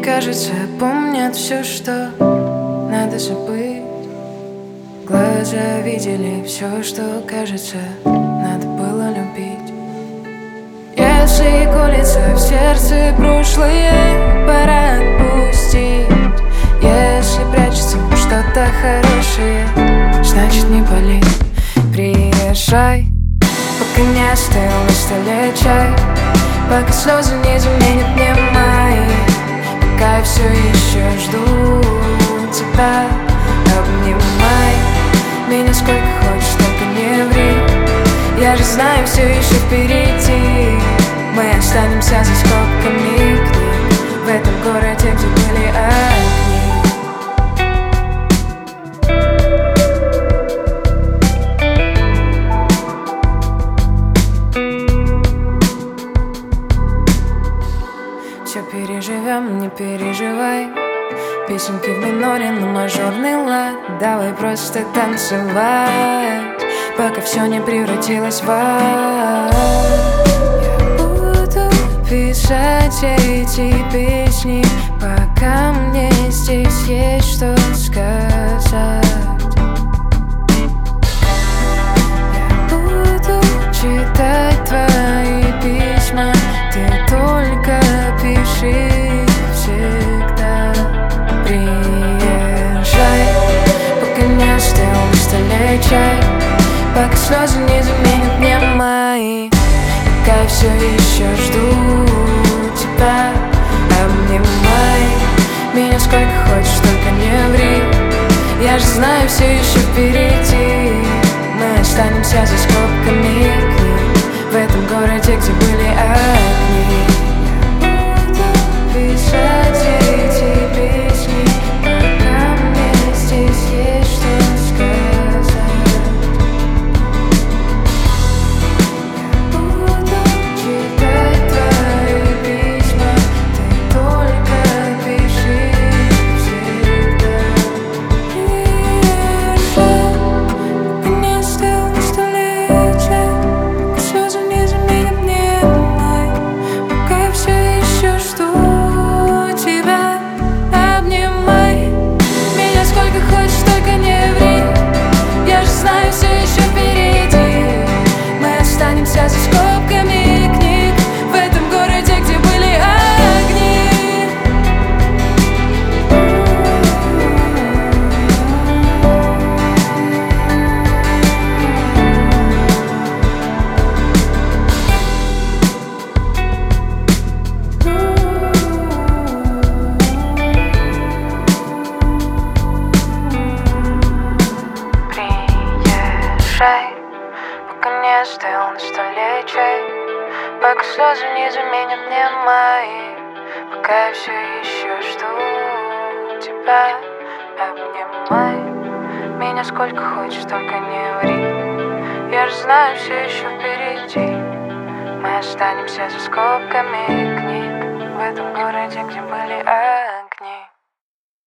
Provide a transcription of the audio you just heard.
кажется, помнят все, что надо забыть. Глаза видели все, что, кажется, надо было любить. Если колется в сердце прошлое, пора отпустить. Если прячется что-то хорошее, значит не болит. Приезжай, пока не остыл на столе чай, пока слезы не заменят мне мои, пока я все еще жду тебя. Обнимай меня сколько хочешь, только не ври. Я же знаю, все еще впереди. Мы останемся за скобками книг в этом городе, где были огни. Все переживем, не переживай. Песенки в миноре на мажорный лад. Давай просто танцевать, пока все не превратилось в ад. Я буду писать эти песни, пока мне здесь есть что сказать. Я буду читать твои письма, ты только пиши всегда. Приезжай, пока не остыл на столе чай, пока слезы не заменят мне мои, пока я все еще жду тебя. Обнимай меня сколько хочешь, только не ври. Я же знаю, все еще впереди. Мы останемся за скобками книг в этом городе, где были огни. Писать эти песни, пока мне здесь есть что сказать. Я буду читать твои письма, ты только пиши всегда. Приезжай, пока не остыл на столе чай, пока слезы не заменят мне май, пока я все еще жду. За скобками книг в этом городе, где были огни. Приезжай, пока не остыл на столе чай, пока слезы не заменят мне мои, пока я все еще жду тебя. Обнимай меня сколько хочешь, только не ври. Я же знаю, все еще впереди. Мы останемся за скобками книг в этом городе, где были